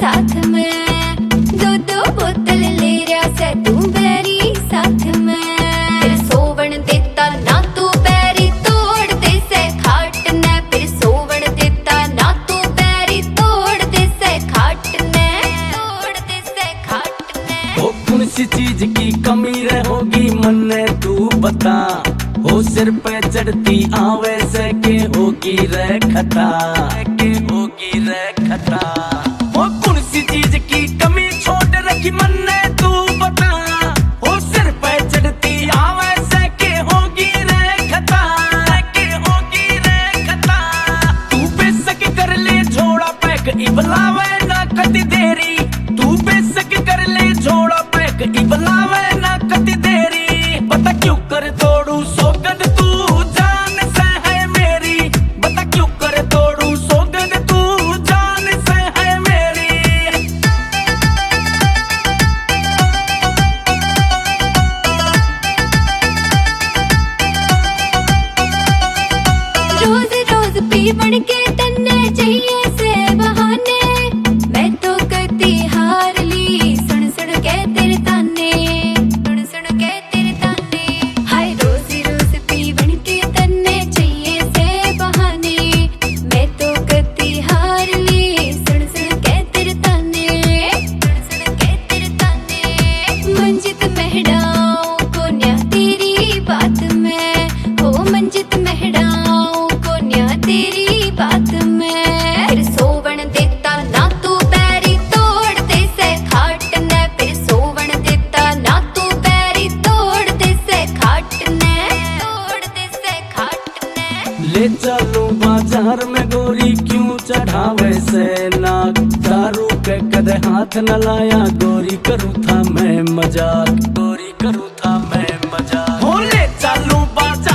साथ में, दो दो बोतल ले रहा से तू बैरी साथ में। फिर सोवण देता ना तू बैरी तोड़ दे से खाट ने, फिर सोवण देता ना तू बैरी तोड़ दे से खाट ने, तोड़ दे से खाट ने। वो कौन सी चीज की कमी रहोगी मन्ने तू बता, हो सिर पे चढ़ती आवे से के होगी रे खता, के होगी रे खता। वो कौन सी चीज की कमी छोड़ रखी मन्ने तू बता, हो सिर पे चढ़ती आवे से के होगी रे खता, के होगी रे खता। तू बेशक कर ले झोड़ा पैक इबलावे ना कदी देरी, तू बेशक कर ले झोड़ा पैक इबलावे ना कदी देरी। बता क्यों कर तोड़ू सोगंद तू जान से है मेरी, बता क्यों कर तोड़ू सोगंद तू जान से है मेरी। रोज रोज पीवण के तन्ने चाहिए से बहाने, मैं तो करती हार ली सुन सुन के तेरे ताने, सुन सुन के तेरे ताने। हाय रोज रोज पीवण के तन्ने चाहिए से बहाने, मैं तो करती हार ली सुन सुन के तेरे ताने, सुन सुन के तेरे ताने। मंजित महड़ाओ को न्या तेरी बात में, हो मंजित महड़ाओ को न्या तेरी बात में। फिर सोवण देता ना तू बैरी तोड़ दे से खाट ने, फिर सोवण देता ना तू बैरी तोड़ दे से खाट ने, तोड़ दे से खाट ने। ले चलूं बाजार में गोरी क्यों चढ़ावे से नाक, दारू के कदे हाथ न लाया गोरी करूँ था मैं मजाक, गोरी करूँ था मैं मजाक। हो ले चलूं बाजार